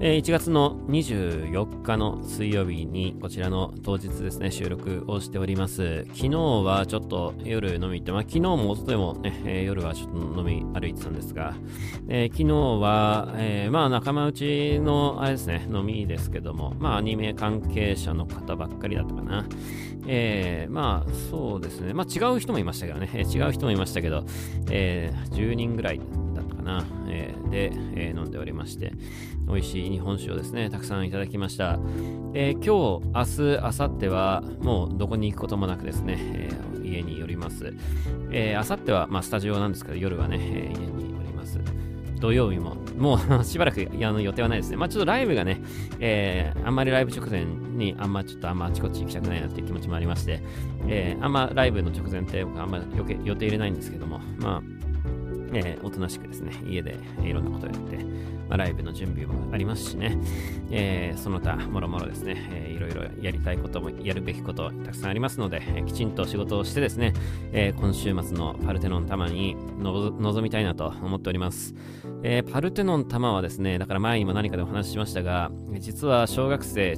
1月の24日の水曜日にこちらの当日ですね、収録をしております。昨日はちょっと夜飲み行って、昨日も一昨日もね、夜はちょっと飲み歩いてたんですが、昨日は、仲間内のあれですね、飲みですけども、アニメ関係者の方ばっかりだったかな。そうですね、違う人もいましたけどね、違う人もいましたけど、10人ぐらいだったかな、で、飲んでおりまして、美味しい日本酒をですね、たくさんいただきました。今日、明日、明後日はもうどこに行くこともなくですね、家に寄ります。明後日は、スタジオなんですけど、夜はね、家におります。土曜日も、もうしばらく予定はないですね。ちょっとライブがね、あんまりライブ直前にあちこっち行きたくないなっていう気持ちもありまして、あんまライブの直前って僕あんま予定入れないんですけども、おとなしくですね、家でいろんなことをやって、ライブの準備もありますしね、その他もろもろですね、いろいろやりたいこともやるべきことたくさんありますので、きちんと仕事をしてですね、今週末のパルテノン玉に臨みたいなと思っております。パルテノン玉はですね、だから前にも何かでお話ししましたが、実は中学生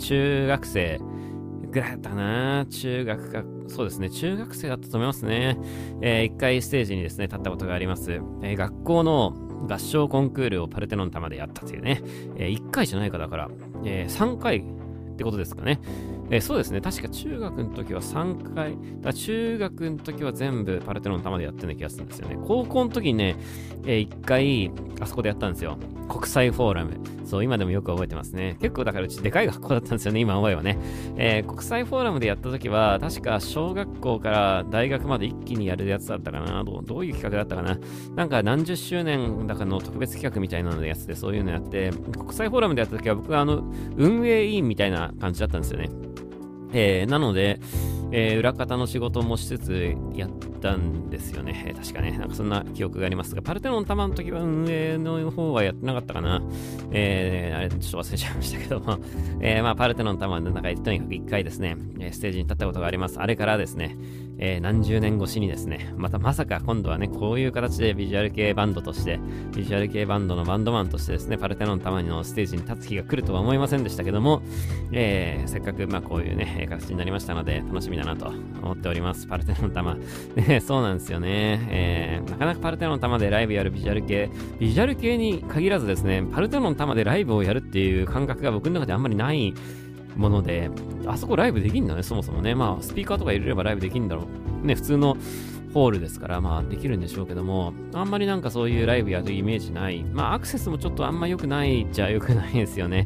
ぐらいだったかな。そうですね、中学生だったと思いますね。一回ステージにですね、立ったことがあります。学校の合唱コンクールをパルテノン玉でやったというね、1回じゃないかだから、3回ってことですかね。そうですね、確か中学の時は3回、中学の時は全部パルテノン玉でやってるような気がするんですよね。高校の時にね、1回あそこでやったんですよ。国際フォーラム。そう、今でもよく覚えてますね。結構だからうちでかい学校だったんですよね、今思えばね。国際フォーラムでやった時は、確か小学校から大学まで一気にやるやつだったかな。どういう企画だったかな。なんか何十周年だかの特別企画みたいなのでやつでそういうのやって、国際フォーラムでやった時は僕は運営委員みたいな感じだったんですよね。なので、裏方の仕事もしつつやったんですよね。確かね。なんかそんな記憶がありますが、パルテノン玉の時は運営の方はやってなかったかな。あれ、ちょっと忘れちゃいましたけども。パルテノン玉の中でとにかく一回ですね、ステージに立ったことがあります。あれからですね、何十年越しにですね、まさか今度はね、こういう形でビジュアル系バンドとして、ビジュアル系バンドのバンドマンとしてですね、パルテノン玉のステージに立つ日が来るとは思いませんでしたけども、せっかくこういうね、形になりましたので、楽しみだなと思っております。パルテノン玉。そうなんですよね。なかなかパルテノン玉でライブやるビジュアル系に限らずですね、パルテノン玉でライブをやるっていう感覚が僕の中であんまりないもので、あそこライブできんだね、そもそもね。スピーカーとか入れればライブできんだろう。ね、普通のホールですから、できるんでしょうけども、あんまりなんかそういうライブやるイメージない。アクセスもちょっとあんま良くないっちゃ良くないですよね。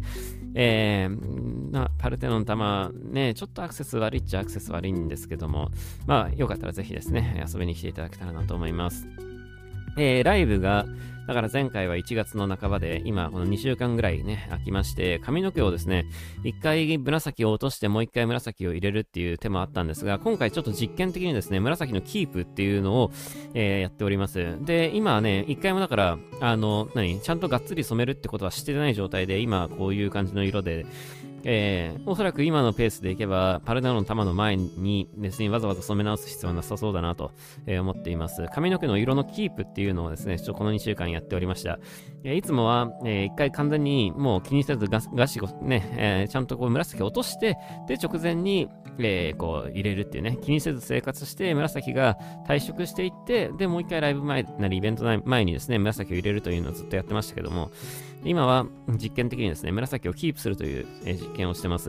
パルテノン玉ね、ちょっとアクセス悪いっちゃアクセス悪いんですけども、よかったらぜひですね、遊びに来ていただけたらなと思います。ライブが、だから前回は1月の半ばで、今この2週間ぐらいね、空きまして、髪の毛をですね、1回紫を落としてもう1回紫を入れるっていう手もあったんですが、今回ちょっと実験的にですね、紫のキープっていうのを、やっております。で、今はね、1回もだから、ちゃんとがっつり染めるってことはしてない状態で、今こういう感じの色で、おそらく今のペースでいけば、パルテノンの玉の前に別にわざわざ染め直す必要はなさそうだなと、思っています。髪の毛の色のキープっていうのをですね、この2週間やっておりました。いつもは、一回完全にもう気にせずガシゴね、ちゃんとこう紫を落として、で、直前に、こう入れるっていうね、気にせず生活して、紫が退色していって、で、もう一回ライブ前なりイベント前にですね、紫を入れるというのをずっとやってましたけども、今は実験的にですね、紫をキープするという、実験をしてます。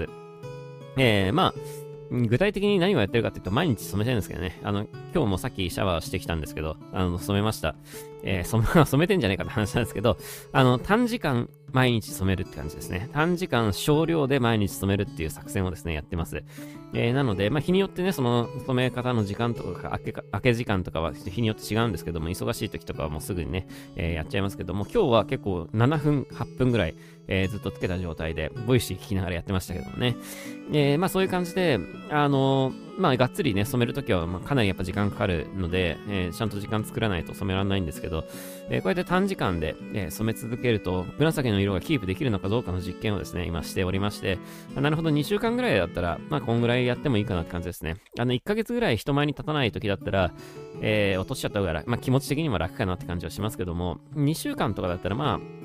具体的に何をやってるかっていうと、毎日染めてるんですけどね。今日もさっきシャワーしてきたんですけど、染めました。染めてんじゃねえかって話なんですけど、短時間毎日染めるって感じですね。短時間少量で毎日染めるっていう作戦をですね、やってます。なので、日によってね、その染め方の時間とか、明け時間とかは日によって違うんですけども、忙しい時とかはもうすぐにね、やっちゃいますけども、今日は結構7分、8分ぐらい、ずっとつけた状態で、ボイシー聞きながらやってましたけどもね。そういう感じで、がっつりね、染めるときは、かなりやっぱ時間かかるので、ちゃんと時間作らないと染められないんですけど、こうやって短時間で、染め続けると、紫の色がキープできるのかどうかの実験をですね、今しておりまして、なるほど、2週間ぐらいだったら、こんぐらいやってもいいかなって感じですね。1ヶ月ぐらい人前に立たない時だったら、落としちゃった方が、気持ち的にも楽かなって感じはしますけども、2週間とかだったら、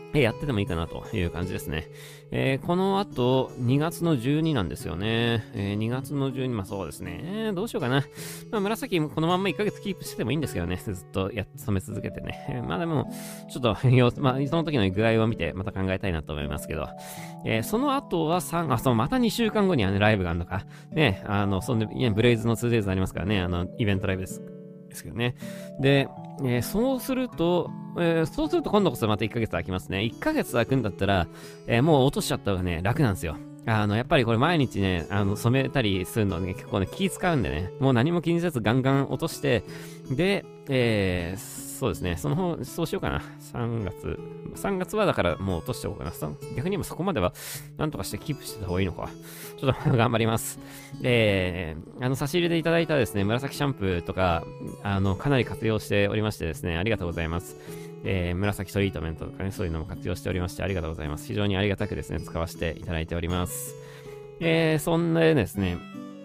やっててもいいかなという感じですね。この後、2月の12なんですよね。2月の12、まあそうですね。どうしようかな。まあ紫このまんま1ヶ月キープしててもいいんですけどね。ずっと染め続けてね。まあでも、ちょっとまあその時の具合を見てまた考えたいなと思いますけど。その後はまた2週間後にはね、ライブがあるのか。ね、ブレイズの 2days ありますからね。イベントライブですけどね。で、そうすると今度こそまた1ヶ月空きますね。1ヶ月空くんだったら、もう落としちゃった方がね、楽なんですよ。やっぱりこれ毎日ね、染めたりするのね、結構ね、気使うんでね、もう何も気にせずガンガン落として、で、そうですね、そうしようかな。3月はだからもう落としておこうかな。逆にもそこまでは、なんとかしてキープしてた方がいいのか。ちょっと頑張ります。差し入れでいただいたですね、紫シャンプーとか、かなり活用しておりましてですね、ありがとうございます。紫トリートメントとかね、そういうのも活用しておりましてありがとうございます。非常にありがたくですね、使わせていただいております。そんなですね、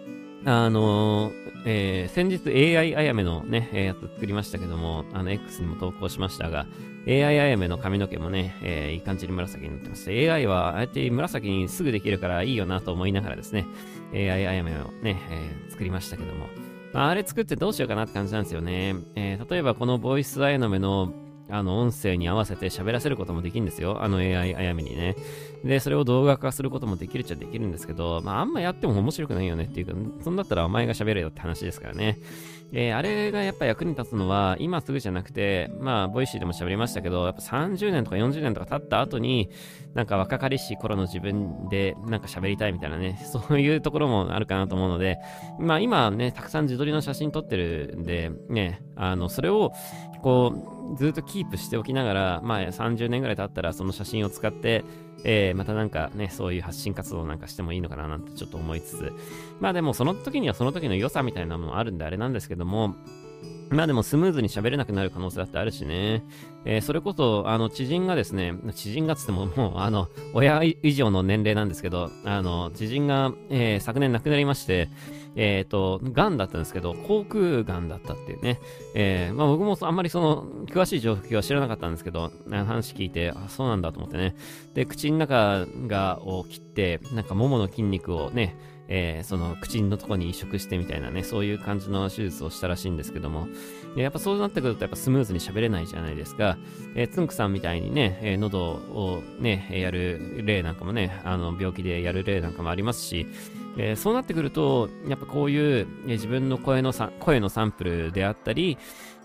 先日 AI あやめのね、やつ作りましたけども、X にも投稿しましたが、AI あやめの髪の毛もね、いい感じに紫になってます。AI はあえて紫にすぐできるからいいよなと思いながらですね、AI あやめをね、作りましたけども、あれ作ってどうしようかなって感じなんですよね。例えばこのボイスあやめの音声に合わせて喋らせることもできるんですよ。AI あやめにね。で、それを動画化することもできるっちゃできるんですけど、あんまやっても面白くないよねっていうか、そんだったらお前が喋れよって話ですからね。あれがやっぱ役に立つのは、今すぐじゃなくて、ボイシーでも喋りましたけど、やっぱ30年とか40年とか経った後に、なんか若かりし頃の自分でなんか喋りたいみたいなね、そういうところもあるかなと思うので、今ね、たくさん自撮りの写真撮ってるんで、ね、それを、ずっとキープしておきながら、30年ぐらい経ったらその写真を使って、またなんかね、そういう発信活動なんかしてもいいのかななんてちょっと思いつつ、でもその時にはその時の良さみたいなものあるんであれなんですけども、でもスムーズに喋れなくなる可能性だってあるしね。それこそ、知人がですね、知人がつってももう、親以上の年齢なんですけど、知人が、昨年亡くなりまして、癌だったんですけど、口腔癌だったっていうね。僕もあんまり詳しい状況は知らなかったんですけど、話聞いて、そうなんだと思ってね。で、口の中を切って、なんか、ももの筋肉をね、口のとこに移植してみたいなね、そういう感じの手術をしたらしいんですけども、やっぱそうなってくるとやっぱスムーズに喋れないじゃないですか。つんくさんみたいにね、喉をね、やる例なんかもね、病気でやる例なんかもありますし、そうなってくると、やっぱこういう、自分の声のサンプルであったり、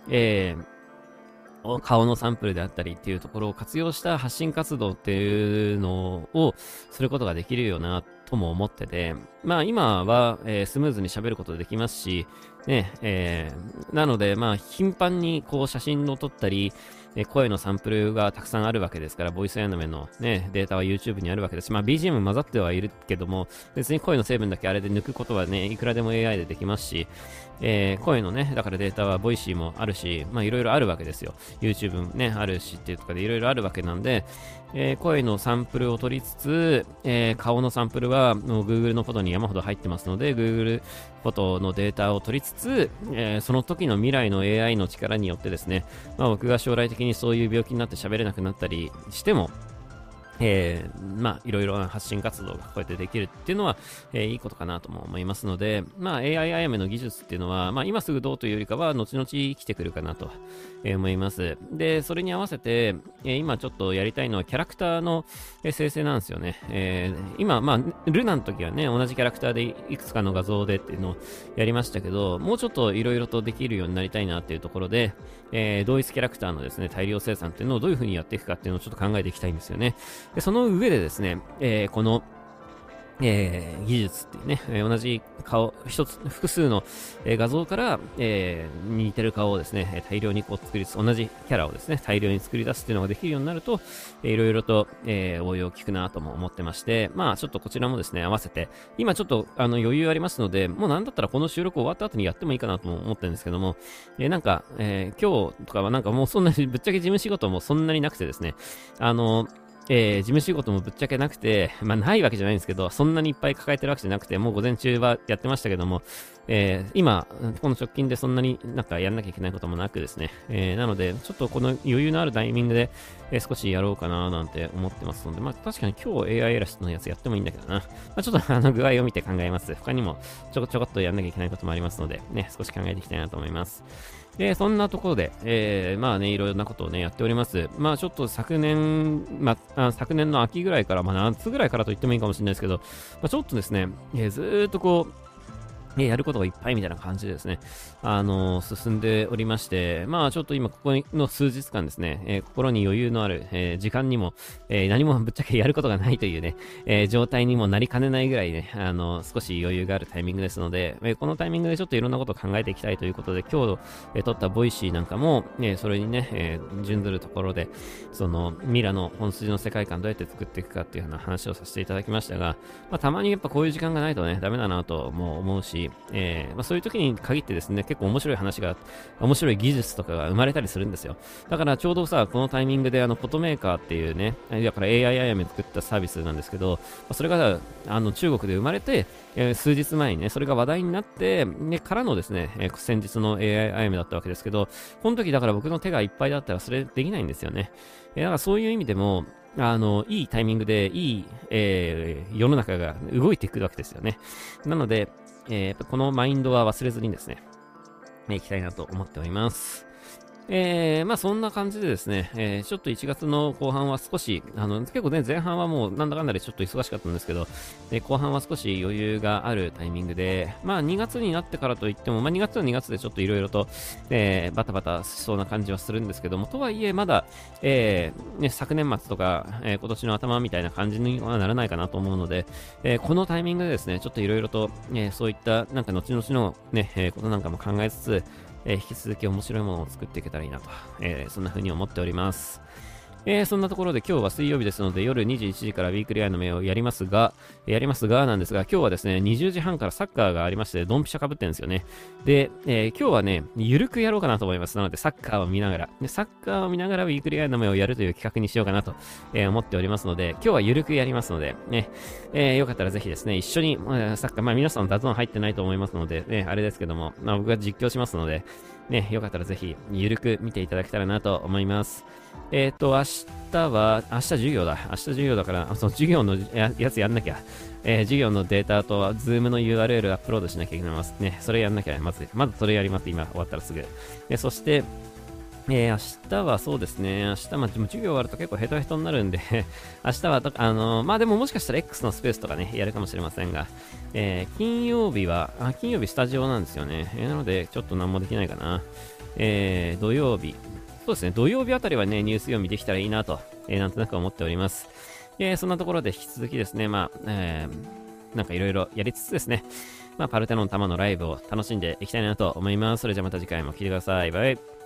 顔のサンプルであったりっていうところを活用した発信活動っていうのをすることができるよなとも思ってて、今は、スムーズに喋ることできますし、ね、なので頻繁に写真を撮ったり、声のサンプルがたくさんあるわけですから、ボイスアニメのね、データは YouTube にあるわけですし、BGM 混ざってはいるけども、別に声の成分だけあれで抜くことはね、いくらでも AI でできますし、声のね、だからデータはボイシーもあるし、いろいろあるわけですよ。YouTube もね、あるしっていうとかでいろいろあるわけなんで、声のサンプルを取りつつ、顔のサンプルはもう Google のフォトに山ほど入ってますので、Google フォトのデータを取りつつ、その時の未来の AI の力によってですね、僕が将来的にそういう病気になって喋れなくなったりしても、いろいろな発信活動がこうやってできるっていうのは、いいことかなとも思いますので、AI あやめの技術っていうのは、今すぐどうというよりかは、後々生きてくるかなと、思います。で、それに合わせて、今ちょっとやりたいのはキャラクターの、生成なんですよね。今、ルナの時はね、同じキャラクターでいくつかの画像でっていうのをやりましたけど、もうちょっといろいろとできるようになりたいなっていうところで、同一キャラクターのですね、大量生産っていうのをどういう風にやっていくかっていうのをちょっと考えていきたいんですよね。でその上でですね、この、技術っていうね、同じ顔、複数の、画像から、似てる顔をですね、大量に同じキャラをですね、大量に作り出すっていうのができるようになると、いろいろと、応用効くなとも思ってまして、ちょっとこちらもですね、合わせて、今ちょっと余裕ありますので、もうなんだったらこの収録終わった後にやってもいいかなとも思ってるんですけども、今日とかはなんかもうそんなに、ぶっちゃけ事務仕事もそんなになくてですね、 事務仕事もぶっちゃけなくて、まあないわけじゃないんですけど、そんなにいっぱい抱えてるわけじゃなくて、もう午前中はやってましたけども、今、この直近でそんなになんかやんなきゃいけないこともなくですね、なので、ちょっとこの余裕のあるタイミングで、少しやろうかななんて思ってますので、まあ確かに今日 AI エラストのやつやってもいいんだけどな。まあちょっと具合を見て考えます。他にもちょこっとやんなきゃいけないこともありますので、ね、少し考えていきたいなと思います。そんなところで、まあね、いろいろなことをね、やっております。まあちょっと昨年の秋ぐらいから、まあ夏ぐらいからと言ってもいいかもしれないですけど、まあちょっとですね、ずーっとこう、やることがいっぱいみたいな感じでですね、進んでおりまして、まあちょっと今ここの数日間ですね、心に余裕のある、時間にも、何もぶっちゃけやることがないというね、状態にもなりかねないぐらいね、少し余裕があるタイミングですので、このタイミングでちょっといろんなことを考えていきたいということで、今日、撮ったボイシーなんかも、それにね、準ずるところで、そのミラの本筋の世界観どうやって作っていくかっていうような話をさせていただきましたが、まあたまにやっぱこういう時間がないとね、ダメだなとも思うし、まあ、そういう時に限ってですね、結構面白い技術とかが生まれたりするんですよ。だからちょうどさ、このタイミングでフォトメーカーっていうね、だから AI アイアム作ったサービスなんですけど、それが中国で生まれて、数日前にね、それが話題になって、からのですね、先日の AI アイアムだったわけですけど、この時だから僕の手がいっぱいだったらそれできないんですよね。だからそういう意味でも、いいタイミングで、いい、世の中が動いていくわけですよね。なので、やっぱこのマインドは忘れずにですね、いきたいなと思っております。まあそんな感じでですね、ちょっと1月の後半は少し、結構ね、前半はもうなんだかんだでちょっと忙しかったんですけど、後半は少し余裕があるタイミングで、まあ2月になってからといっても、まあ2月は2月でちょっといろいろと、バタバタしそうな感じはするんですけども、とはいえまだ、昨年末とか、今年の頭みたいな感じにはならないかなと思うので、このタイミングでですね、ちょっといろいろと、そういったなんか後々のね、ことなんかも考えつつ、引き続き面白いものを作っていけたらいいなと、そんな風に思っております。そんなところで今日は水曜日ですので夜21時からウィークリーアイの目をやりますがなんですが、今日はですね、20時半からサッカーがありまして、ドンピシャ被ってるんですよね。で、今日はね、ゆるくやろうかなと思います。なので、サッカーを見ながらウィークリーアイの目をやるという企画にしようかなと、思っておりますので、今日はゆるくやりますので、ね、よかったらぜひですね、一緒に、サッカー、皆さんダゾーン入ってないと思いますので、ね、あれですけども、僕が実況しますので、ね、よかったらぜひ、ゆるく見ていただけたらなと思います。明日授業だ。明日授業だから、その授業のやつやんなきゃ。授業のデータと、ズームの URL アップロードしなきゃいけないますね。それやんなきゃ、まずそれやります。今、終わったらすぐ。そして、明日はそうですね、明日、授業終わると結構ヘトヘトになるんで明日はでももしかしたら X のスペースとかね、やるかもしれませんが、金曜日スタジオなんですよね。なので、ちょっと何もできないかな。土曜日。そうですね、土曜日あたりはね、ニュース読みできたらいいなと、なんとなく思っております。そんなところで引き続きですね、なんかいろいろやりつつですね、パルテノン玉のライブを楽しんでいきたいなと思います。それじゃまた次回も聴いてください。バイバイ。